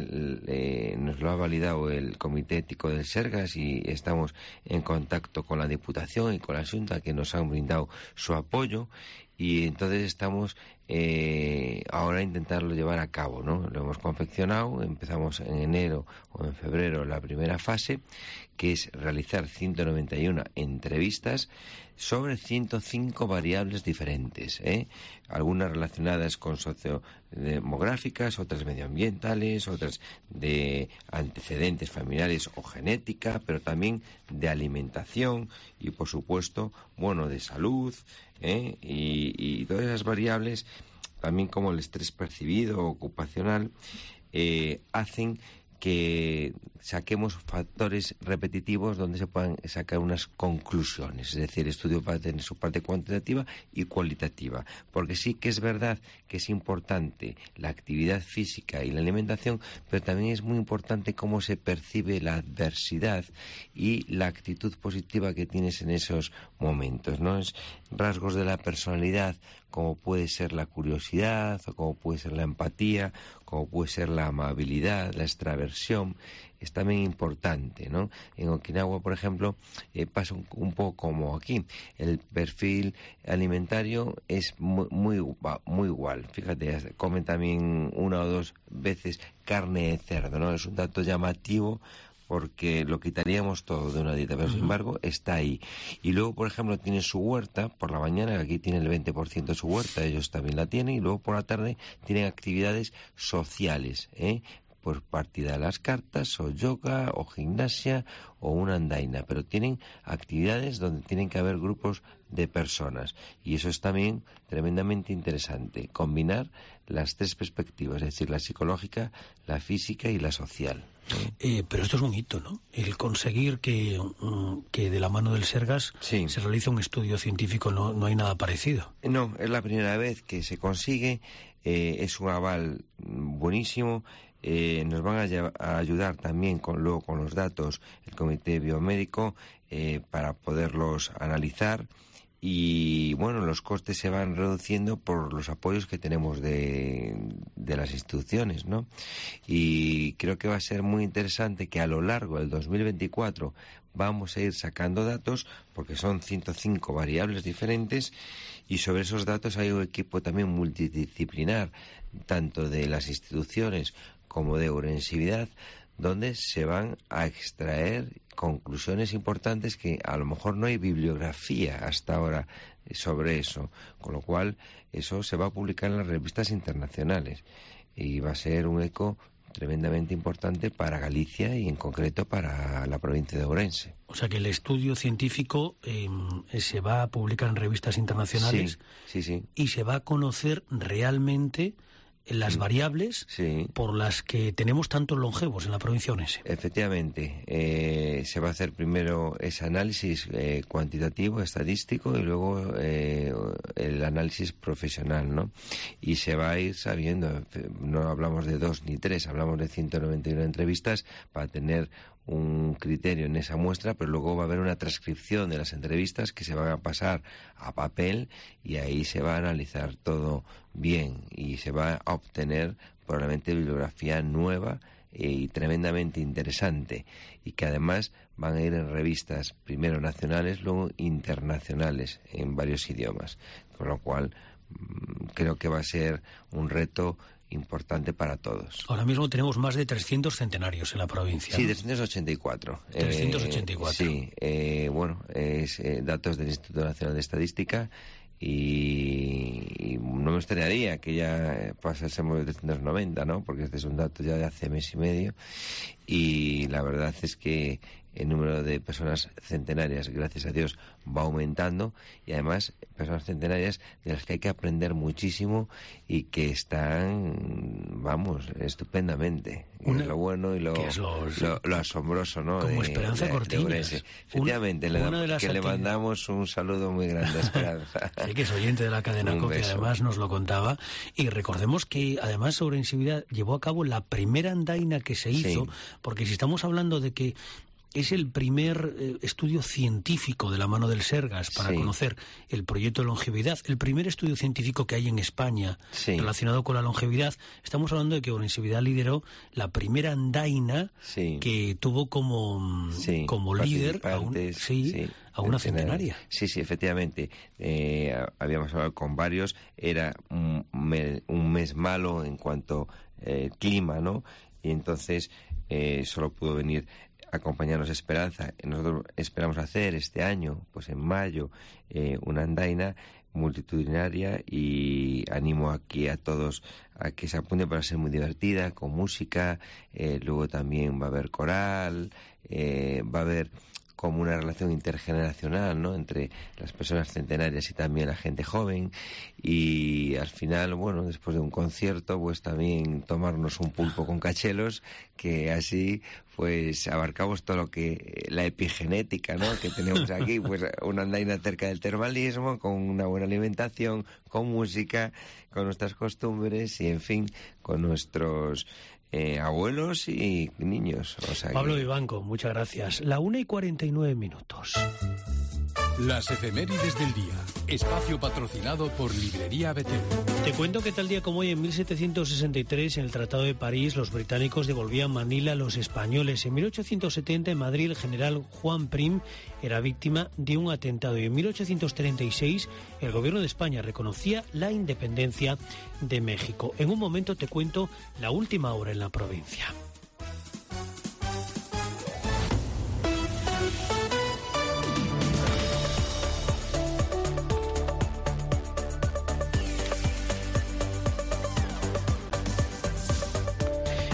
nos lo ha validado el Comité Ético del Sergas, y estamos en contacto con la Diputación y con la Xunta, que nos han brindado su apoyo, y entonces estamos ahora a intentarlo llevar a cabo, ¿no? Lo hemos confeccionado, empezamos en enero o en febrero la primera fase, que es realizar 191 entrevistas sobre 105 variables diferentes, algunas relacionadas con sociodemográficas, otras medioambientales, otras de antecedentes familiares o genética, pero también de alimentación y, por supuesto, bueno, de salud, y todas esas variables, también como el estrés percibido o ocupacional, hacen que saquemos factores repetitivos donde se puedan sacar unas conclusiones. Es decir, el estudio va a tener su parte cuantitativa y cualitativa, porque sí que es verdad que es importante la actividad física y la alimentación, pero también es muy importante cómo se percibe la adversidad y la actitud positiva que tienes en esos momentos, ¿no? Es rasgos de la personalidad, como puede ser la curiosidad, o como puede ser la empatía, como puede ser la amabilidad, la extraversión, es también importante, ¿no? En Okinawa, por ejemplo, pasa un poco como aquí. El perfil alimentario es muy igual. Fíjate, comen también 1 o 2 veces carne de cerdo, ¿no? Es un dato llamativo, porque lo quitaríamos todo de una dieta, pero sin embargo está ahí. Y luego, por ejemplo, tiene su huerta por la mañana, que aquí tiene el 20% de su huerta, ellos también la tienen, y luego por la tarde tienen actividades sociales, por partida de las cartas, o yoga, o gimnasia, o una andaina, pero tienen actividades donde tienen que haber grupos de personas, y eso es también tremendamente interesante, combinar las tres perspectivas, es decir, la psicológica, la física y la social. Pero esto es un hito, ¿no? El conseguir que de la mano del Sergas se realice un estudio científico, no hay nada parecido. No, es la primera vez que se consigue, es un aval buenísimo. Nos van a ayudar también luego con los datos el Comité Biomédico para poderlos analizar. Y bueno, los costes se van reduciendo por los apoyos que tenemos de las instituciones, ¿no? Y creo que va a ser muy interesante que a lo largo del 2024 vamos a ir sacando datos, porque son 105 variables diferentes, y sobre esos datos hay un equipo también multidisciplinar, tanto de las instituciones como de Orensividad, donde se van a extraer conclusiones importantes que a lo mejor no hay bibliografía hasta ahora sobre eso, con lo cual eso se va a publicar en las revistas internacionales y va a ser un eco tremendamente importante para Galicia y en concreto para la provincia de Ourense. O sea que el estudio científico se va a publicar en revistas internacionales sí. Y se va a conocer realmente las variables por las que tenemos tantos longevos en la provincia onense. Efectivamente, se va a hacer primero ese análisis cuantitativo, estadístico, y luego el análisis profesional, ¿no? Y se va a ir sabiendo, no hablamos de 2 ni 3, hablamos de 191 entrevistas para tener un criterio en esa muestra, pero luego va a haber una transcripción de las entrevistas que se van a pasar a papel y ahí se va a analizar todo bien y se va a obtener probablemente bibliografía nueva y tremendamente interesante, y que además van a ir en revistas primero nacionales, luego internacionales en varios idiomas, con lo cual creo que va a ser un reto importante para todos. Ahora mismo tenemos más de 300 centenarios en la provincia. Sí, ¿no? 384. 384. Sí, bueno, es datos del Instituto Nacional de Estadística y no me extrañaría que ya pasásemos de 390, ¿no? Porque este es un dato ya de hace mes y medio y la verdad es que el número de personas centenarias, gracias a Dios, va aumentando, y además personas centenarias de las que hay que aprender muchísimo y que están, vamos, estupendamente. Es lo bueno y lo asombroso, ¿no? Como Esperanza Cortiñas. Efectivamente, le mandamos un saludo muy grande a Esperanza. Sí, que es oyente de la cadena COPE, además nos lo contaba. Y recordemos que además Orensividad llevó a cabo la primera andaina que se hizo, porque si estamos hablando de que es el primer estudio científico de la mano del Sergas para conocer el proyecto de longevidad, el primer estudio científico que hay en España relacionado con la longevidad. Estamos hablando de que Orensividad lideró la primera andaina que tuvo como líder a una centenaria. Sí, efectivamente. Habíamos hablado con varios. Era un mes malo en cuanto clima, ¿no? Y entonces solo pudo venir acompañarnos Esperanza. Nosotros esperamos hacer este año, pues en mayo, una andaina multitudinaria, y animo aquí a todos a que se apunten para ser muy divertida, con música, luego también va a haber coral, va a haber como una relación intergeneracional, ¿no?, entre las personas centenarias y también la gente joven, y al final, bueno, después de un concierto, pues también tomarnos un pulpo con cachelos, que así pues abarcamos todo lo que la epigenética, ¿no?, que tenemos aquí, pues una andaina cerca del termalismo, con una buena alimentación, con música, con nuestras costumbres y, en fin, con nuestros abuelos y niños. O sea, Pablo Vivanco, muchas gracias. 1:49. Las efemérides del día. Espacio patrocinado por Librería Betel. Te cuento que tal día como hoy, en 1763, en el Tratado de París, los británicos devolvían Manila a los españoles. En 1870, en Madrid, el general Juan Prim era víctima de un atentado. Y en 1836, el gobierno de España reconocía la independencia de México. En un momento te cuento la última hora en la provincia.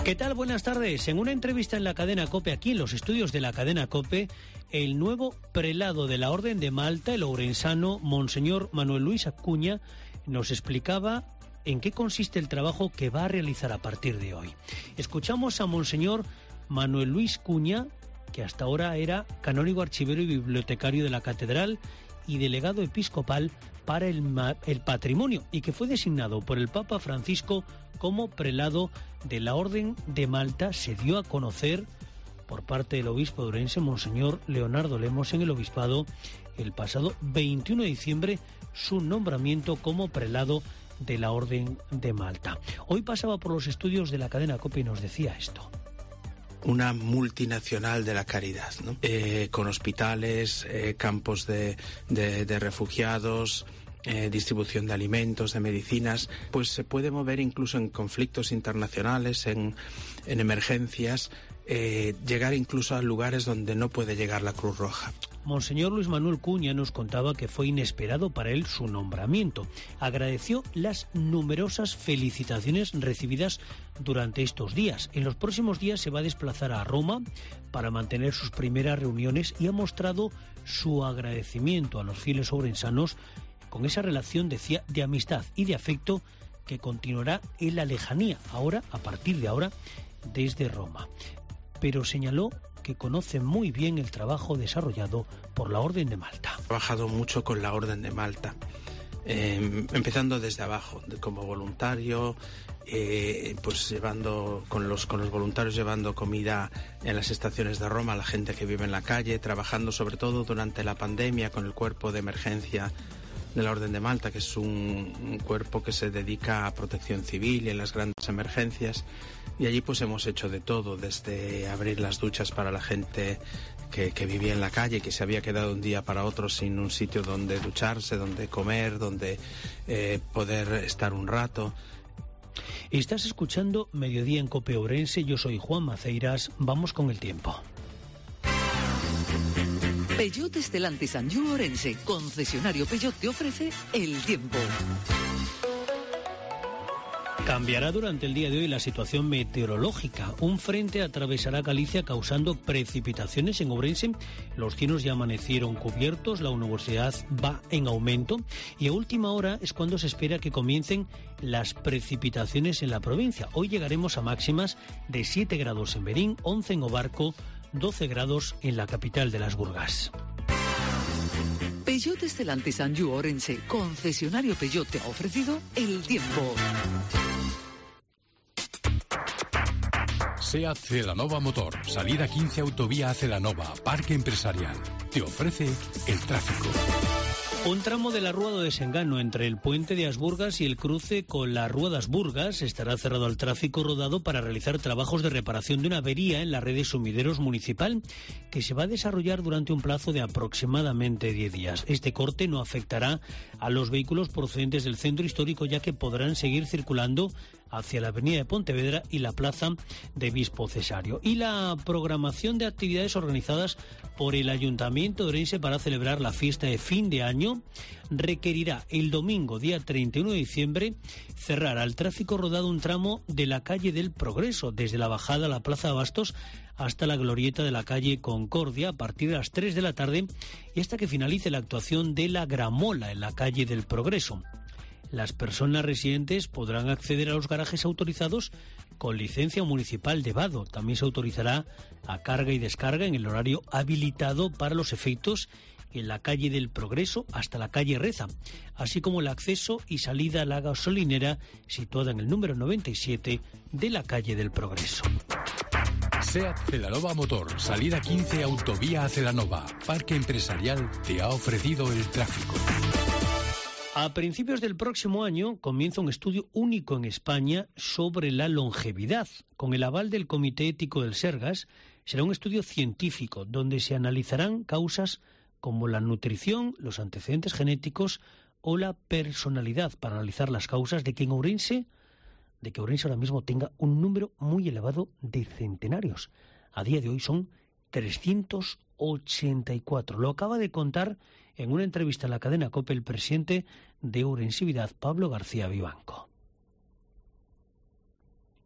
¿Qué tal? Buenas tardes. En una entrevista en la cadena COPE, aquí en los estudios de la cadena COPE, el nuevo prelado de la Orden de Malta, el ourensano Monseñor Manuel Luis Acuña, nos explicaba en qué consiste el trabajo que va a realizar a partir de hoy. Escuchamos a Monseñor Manuel Luis Cuña, que hasta ahora era canónigo, archivero y bibliotecario de la catedral y delegado episcopal para el patrimonio, y que fue designado por el Papa Francisco como prelado de la Orden de Malta. Se dio a conocer por parte del obispo de Ourense, Monseñor Leonardo Lemos, en el obispado el pasado 21 de diciembre, su nombramiento como prelado de la Orden de Malta. Hoy pasaba por los estudios de la cadena COPE y nos decía esto. Una multinacional de la caridad, ¿no? Con hospitales, campos de refugiados, distribución de alimentos, de medicinas, pues se puede mover incluso en conflictos internacionales, en emergencias, llegar incluso a lugares donde no puede llegar la Cruz Roja. Monseñor Luis Manuel Cuña nos contaba que fue inesperado para él su nombramiento. Agradeció las numerosas felicitaciones recibidas durante estos días. En los próximos días se va a desplazar a Roma para mantener sus primeras reuniones y ha mostrado su agradecimiento a los fieles ourensanos con esa relación, decía, de amistad y de afecto que continuará en la lejanía, ahora, a partir de ahora, desde Roma. Pero señaló que conoce muy bien el trabajo desarrollado por la Orden de Malta. He trabajado mucho con la Orden de Malta, empezando desde abajo, como voluntario, pues llevando con los voluntarios, llevando comida en las estaciones de Roma a la gente que vive en la calle, trabajando sobre todo durante la pandemia con el cuerpo de emergencia de la Orden de Malta, que es un cuerpo que se dedica a protección civil y en las grandes emergencias. Y allí pues hemos hecho de todo, desde abrir las duchas para la gente que vivía en la calle, que se había quedado un día para otro sin un sitio donde ducharse, donde comer, donde poder estar un rato. Estás escuchando Mediodía en COPE Ourense, yo soy Juan Maceiras, vamos con el tiempo. Peugeot Stellantis Anjou Ourense, concesionario Peugeot, te ofrece el tiempo. Cambiará durante el día de hoy la situación meteorológica. Un frente atravesará Galicia causando precipitaciones en Ourense. Los cielos ya amanecieron cubiertos, la nubosidad va en aumento y a última hora es cuando se espera que comiencen las precipitaciones en la provincia. Hoy llegaremos a máximas de 7 grados en Berín, 11 en Obarco, 12 grados en la capital de las Burgas. Peugeot Stellantis Anjou Ourense, concesionario Peugeot, te ha ofrecido el tiempo. SEAT Celanova Motor, salida 15 Autovía a Celanova, Parque Empresarial. Te ofrece el tráfico. Un tramo de la Rúa de Sengano entre el puente de Asburgas y el cruce con la Rúa de Asburgas estará cerrado al tráfico rodado para realizar trabajos de reparación de una avería en la red de sumideros municipal que se va a desarrollar durante un plazo de aproximadamente 10 días. Este corte no afectará a los vehículos procedentes del centro histórico, ya que podrán seguir circulando hacia la avenida de Pontevedra y la plaza de Bispo Cesario. Y la programación de actividades organizadas por el Ayuntamiento de Ourense para celebrar la fiesta de fin de año requerirá el domingo, día 31 de diciembre, cerrar al tráfico rodado un tramo de la calle del Progreso, desde la bajada a la Plaza de Abastos hasta la glorieta de la calle Concordia, a partir de las 3 de la tarde y hasta que finalice la actuación de la Gramola en la calle del Progreso. Las personas residentes podrán acceder a los garajes autorizados con licencia municipal de vado. También se autorizará a carga y descarga en el horario habilitado para los efectos en la calle del Progreso hasta la calle Reza, así como el acceso y salida a la gasolinera situada en el número 97 de la calle del Progreso. SEAT Celanova Motor, salida 15 Autovía a Celanova, Parque Empresarial, te ha ofrecido el tráfico. A principios del próximo año comienza un estudio único en España sobre la longevidad. Con el aval del Comité Ético del Sergas, será un estudio científico donde se analizarán causas como la nutrición, los antecedentes genéticos o la personalidad para analizar las causas de que Ourense ahora mismo tenga un número muy elevado de centenarios. A día de hoy son 384. Lo acaba de contar en una entrevista a la cadena COPE el presidente de Ourensividad, Pablo García Vivanco.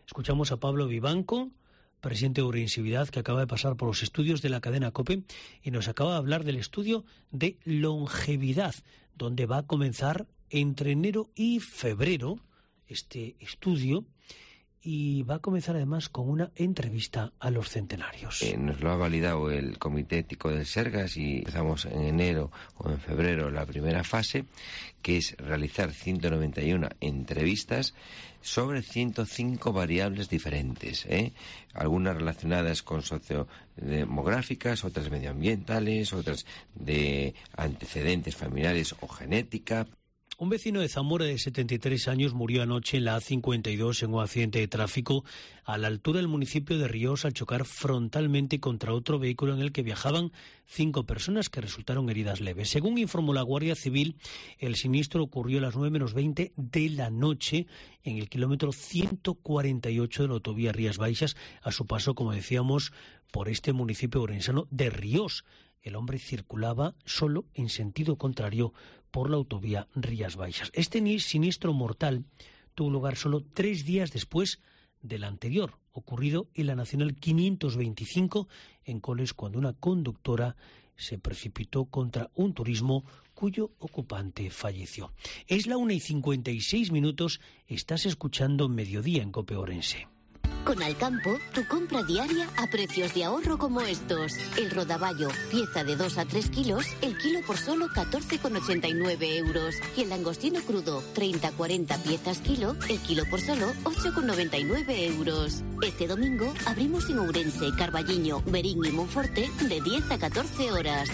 Escuchamos a Pablo Vivanco, presidente de Ourensevidad, que acaba de pasar por los estudios de la cadena COPE y nos acaba de hablar del estudio de longevidad, donde va a comenzar entre enero y febrero este estudio, y va a comenzar además con una entrevista a los centenarios. Nos lo ha validado el Comité Ético del Sergas y empezamos en enero o en febrero la primera fase, que es realizar 191 entrevistas sobre 105 variables diferentes, algunas relacionadas con sociodemográficas, otras medioambientales, otras de antecedentes familiares o genética. Un vecino de Zamora de 73 años murió anoche en la A52 en un accidente de tráfico a la altura del municipio de Ríos al chocar frontalmente contra otro vehículo en el que viajaban 5 personas que resultaron heridas leves. Según informó la Guardia Civil, el siniestro ocurrió a las 9:20 de la noche en el kilómetro 148 de la autovía Rías Baixas, a su paso, como decíamos, por este municipio orensano de Ríos. El hombre circulaba solo en sentido contrario por la autovía Rías Baixas. Este siniestro mortal tuvo lugar solo 3 días después del anterior, ocurrido en la Nacional 525 en Coles, cuando una conductora se precipitó contra un turismo cuyo ocupante falleció. Es la 1:56, estás escuchando Mediodía en COPE Ourense. Con Alcampo, tu compra diaria a precios de ahorro como estos. El rodaballo, pieza de 2 a 3 kilos, el kilo por solo 14,89 euros. Y el langostino crudo, 30-40 piezas kilo, el kilo por solo 8,99 euros. Este domingo abrimos en Ourense, Carballiño, Berín y Monforte de 10 a 14 horas.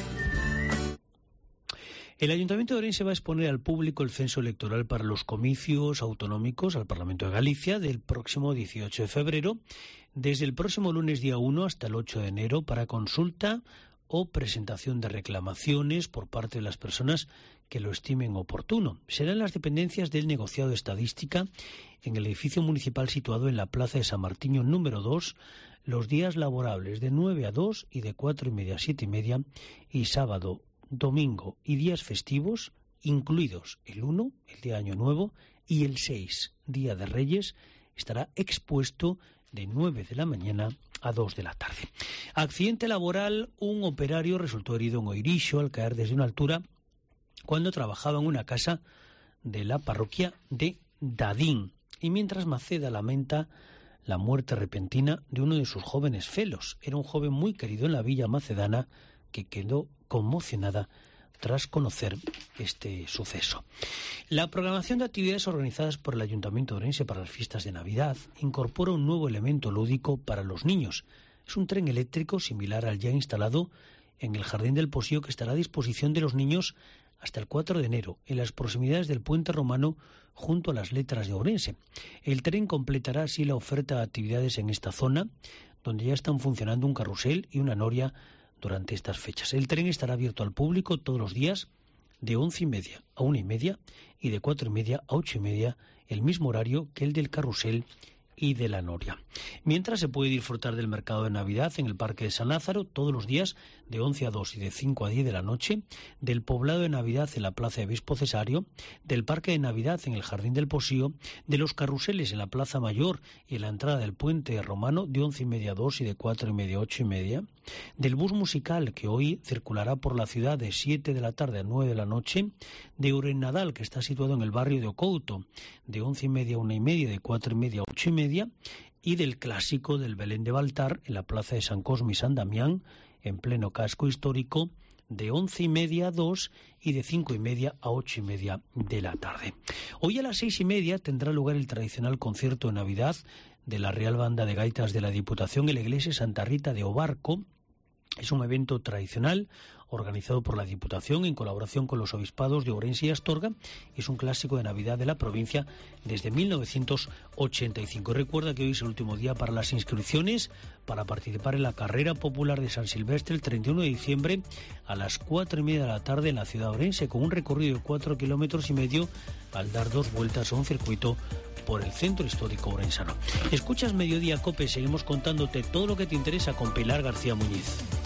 El Ayuntamiento de Ourense va a exponer al público el censo electoral para los comicios autonómicos al Parlamento de Galicia del próximo 18 de febrero, desde el próximo lunes día 1 hasta el 8 de enero, para consulta o presentación de reclamaciones por parte de las personas que lo estimen oportuno. Será en las dependencias del negociado de estadística, en el edificio municipal situado en la Plaza de San Martiño número 2, los días laborables de 9 a 2 y de 4:30 a 7:30, y sábado, domingo y días festivos, incluidos el 1, el día de Año Nuevo, y el 6, Día de Reyes, estará expuesto de 9 de la mañana a 2 de la tarde. Accidente laboral: un operario resultó herido en Oirixo al caer desde una altura cuando trabajaba en una casa de la parroquia de Dadín. Y mientras Maceda lamenta la muerte repentina de uno de sus jóvenes felos. Era un joven muy querido en la villa macedana que quedó conmocionada tras conocer este suceso. La programación de actividades organizadas por el Ayuntamiento de Ourense para las fiestas de Navidad incorpora un nuevo elemento lúdico para los niños. Es un tren eléctrico similar al ya instalado en el Jardín del Posío, que estará a disposición de los niños hasta el 4 de enero, en las proximidades del Puente Romano, junto a las Letras de Ourense. El tren completará así la oferta de actividades en esta zona, donde ya están funcionando un carrusel y una noria durante estas fechas. El tren estará abierto al público todos los días de 11:30 a 1:30 y de 4:30 a 8:30, el mismo horario que el del carrusel y de la noria. Mientras, se puede disfrutar del mercado de Navidad en el Parque de San Lázaro todos los días de 11 a 2 y de 5 a 10 de la noche, del poblado de Navidad en la Plaza de Obispo Cesario, del Parque de Navidad en el Jardín del Posío, de los carruseles en la Plaza Mayor y en la entrada del Puente Romano de 11:30 a 2 y de 4:30 a 8:30, del bus musical que hoy circulará por la ciudad de 7 de la tarde a 9 de la noche, de Urenadal, que está situado en el barrio de Ocouto, de 11:30 a 1:30 y de 4:30 a 8:30, y del clásico del Belén de Baltar en la Plaza de San Cosme y San Damián, en pleno casco histórico, de 11:30 a 2 y de 5:30 a 8:30 de la tarde. Hoy a las 6:30 tendrá lugar el tradicional concierto de Navidad de la Real Banda de Gaitas de la Diputación en la Iglesia Santa Rita de Obarco. Es un evento tradicional organizado por la Diputación en colaboración con los obispados de Ourense y Astorga. Es un clásico de Navidad de la provincia desde 1985. Recuerda que hoy es el último día para las inscripciones para participar en la carrera popular de San Silvestre el 31 de diciembre a las 4:30 de la tarde en la ciudad de Ourense, con un recorrido de 4,5 kilómetros al dar 2 vueltas a un circuito por el centro histórico ourensano. Escuchas Mediodía COPE, seguimos contándote todo lo que te interesa con Pilar García Muñiz.